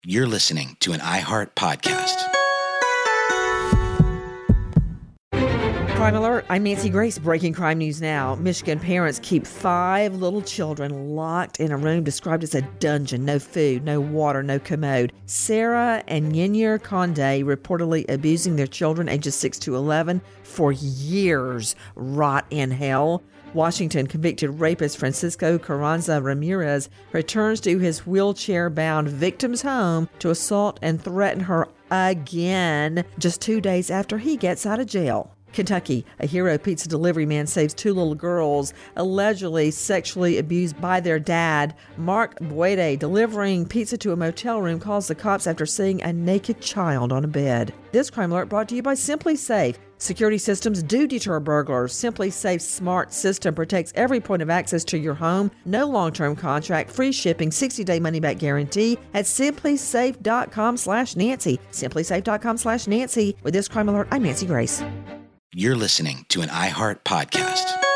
You're listening to an iHeart podcast. Crime Alert, I'm Nancy Grace. Breaking crime news now. Michigan parents keep 5 little children locked in a room described as a dungeon. No food, no water, no commode. Sarah and Yinyer Conde reportedly abusing their children ages 6 to 11 for years. Rot in hell. Washington convicted rapist Francisco Carranza Ramirez returns to his wheelchair-bound victim's home to assault and threaten her again just 2 days after he gets out of jail. Kentucky, a hero pizza delivery man saves 2 little girls allegedly sexually abused by their dad. Mark Boede, delivering pizza to a motel room, calls the cops after seeing a naked child on a bed. This crime alert brought to you by Simply Safe. Security systems do deter burglars. Simply Safe's smart system protects every point of access to your home. No long-term contract, free shipping, 60-day money-back guarantee at simplysafe.com/Nancy. Simplysafe.com/Nancy. With this crime alert, I'm Nancy Grace. You're listening to an iHeart podcast.